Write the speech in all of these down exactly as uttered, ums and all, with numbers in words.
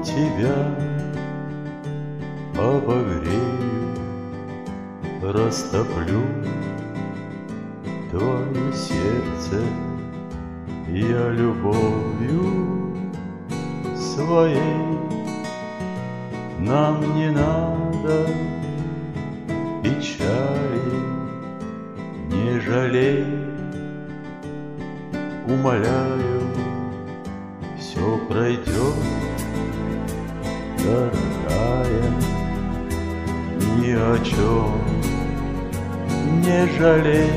тебя обогрею, растоплю твое сердце я любовью своей. Нам не надо печали, не жалей, умоляю, все пройдет, дорогая, ни о чем не жалей.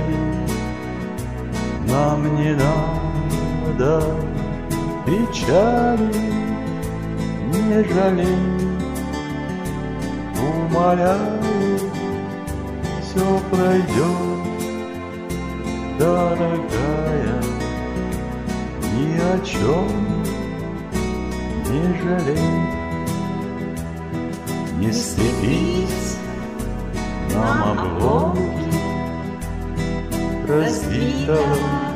Нам не надо печали, не жалей, умоляю, все пройдет, дорогая, ни о чем не жалей. Не слепить нам обломки разбитого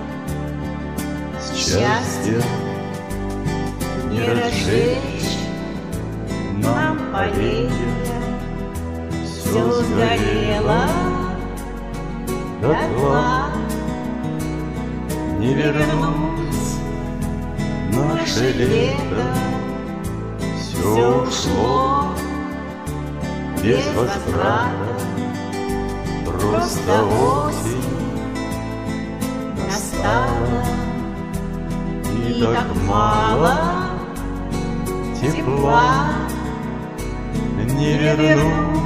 счастья, не разжечь нам поленья. Все сгорело дотла, не вернуть наше лето. Все ушло без возврата, просто осень настала, и так мало тепла. Не вернуть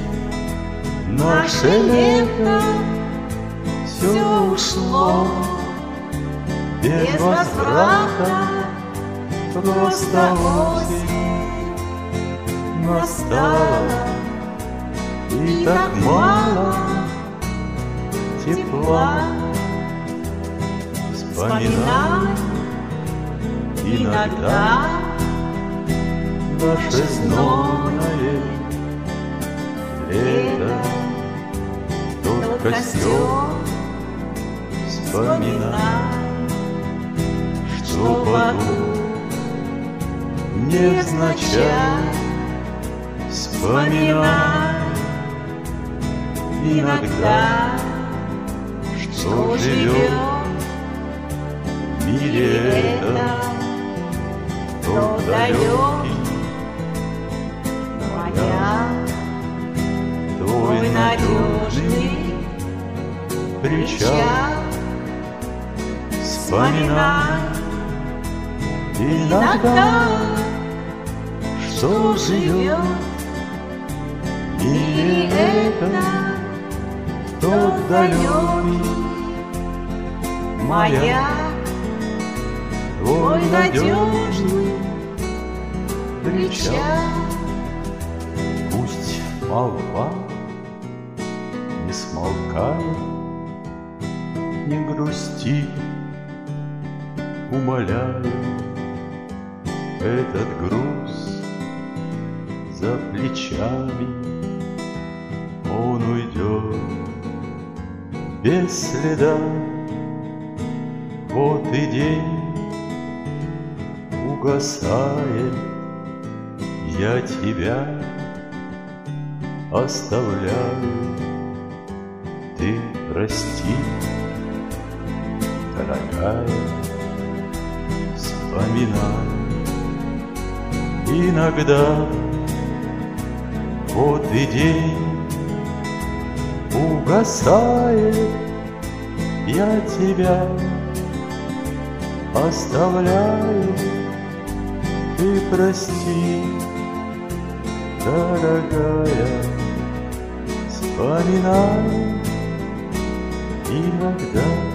наше лето, все ушло без возврата, просто осень настала, и так мало тепла. Вспоминай иногда наше знойное лето, тот костер. Вспоминай, что потом невзначай. Вспоминай иногда, что живет в мире этом тот далекий маяк, твой надежный причал. Вспоминай иногда, что живет в мире этом тот далекий маяк, твой надежный причал. Пусть молва не смолкает, не грусти, умоляю, этот груз за плечами, он уйдет без следа. Вот и день угасает, я тебя оставляю. Ты прости, дорогая, вспоминай иногда. Вот и день угасает, я тебя оставляю. Ты прости, дорогая, вспоминай иногда.